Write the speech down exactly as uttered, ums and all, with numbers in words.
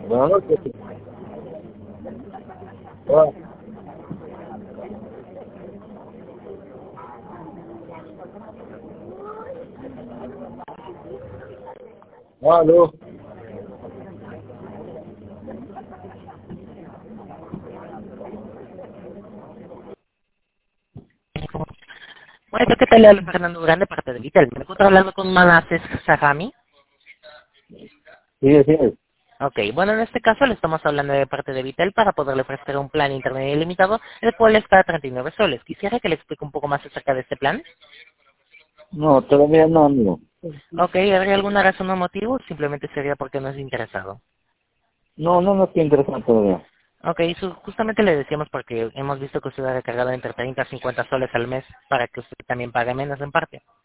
Buenas noches. Ah, aló. Bueno, ¿qué tal? Le habla Fernando Durán de parte de Vitel. ¿Me encuentro hablando con Manases Sahami? Sí, sí. Ok, bueno, en este caso le estamos hablando de parte de Vitel para poderle ofrecer un plan internet ilimitado, el cual está a treinta y nueve soles. Quisiera que le explique un poco más acerca de este plan. No, todavía no, amigo. Ok, ¿habría alguna razón o motivo? Simplemente sería porque no es interesado. No, no, no estoy interesado todavía. Ok, su- justamente le decíamos porque hemos visto que usted ha recargado entre treinta a cincuenta soles al mes para que usted también pague menos en parte.